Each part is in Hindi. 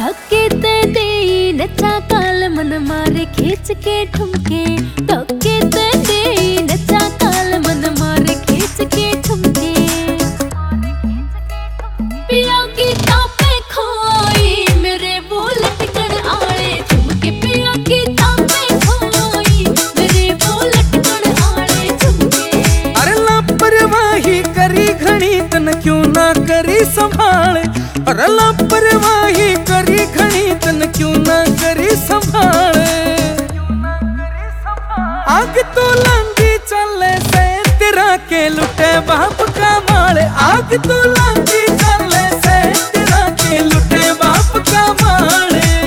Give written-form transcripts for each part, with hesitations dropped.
धक्के ते दे नचा काल मन मारे खींच के ठुमके। धक्के ते दे नचा काल मन मारे खींच के ठुमके। पिया की तापे खोई मेरे बुलेट कर आड़े झुमके। पिया की तापे खोई मेरे बुलेट कर आड़े झुमके। अरे लापरवाही करी घणी तन क्यों ना करी संभाल। अरे लापरवाही करी घणी तन क्यों ना करी संभाल। आग तो लंगी चले से तेरा के लुटे बाप का माल। आग तो लंगी चले से तेरा के लुटे बाप का माल।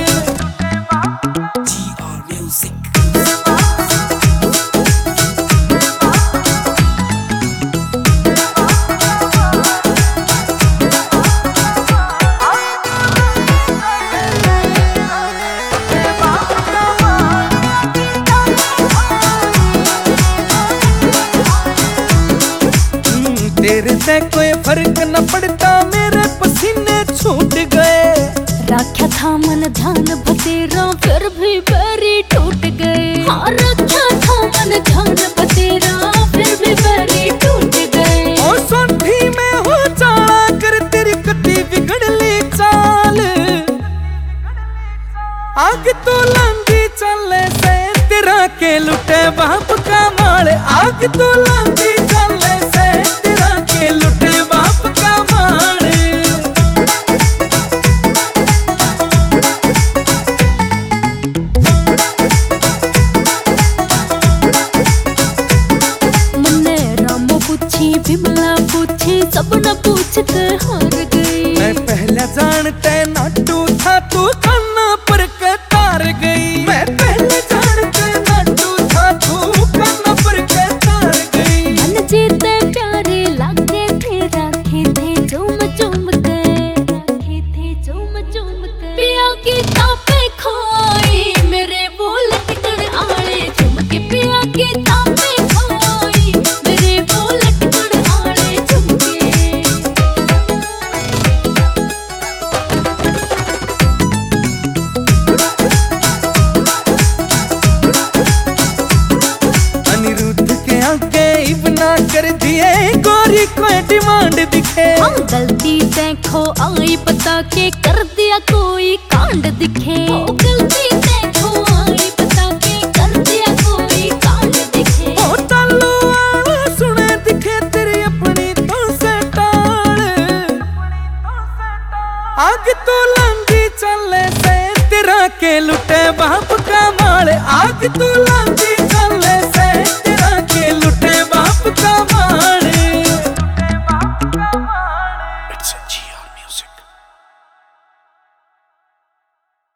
तेरे से कोई फर्क न पड़ता मेरे पसीने छूट गए। रखा था मन ध्यान बतेरा फिर भी बैरी टूट गए। हाँ रखा था मन ध्यान बतेरा फिर भी बैरी टूट गए। ओ सोंठी में हो चाला कर तेरी कति बिगड़ली चाल। आग तो लंगी चले से तेरा के लुटे बाप का माल। आग तो लंगी चले से तेरा के लुटे बाप का माल। मन्ने रामो पूछी बिमला पूछी सब न पूछते हार गई। मैं पहले जानते नाटू था तू कान्ना पर कतार गई। मैं पहले जानते नाटू था तू कान्ना पर कतार गई। मन जीते प्यारे लागे थे राखे थे चूम चूम के। राखे थे चूम चूम के। पिया की तापे खोई मेरे बुलेट कर आड़े झुमके। पिया की तापे खोई मेरे बुलेट कर आड़े झुमके। अनिरुद्ध के आगे इबना कर दिए गोरी कोई डिमांड दिखे। हाँ गलती देखो आई पता के कर दिया कोई कांड दिखे। ओ गलती देखो आई पता के कर दिया कोई कांड दिखे। ओ तालू वाला सुने दिखे तेरी अपनी तो से टाल। आग तो लंगी चले से तेरा के लुटे बाप का माल। आग तो लंगी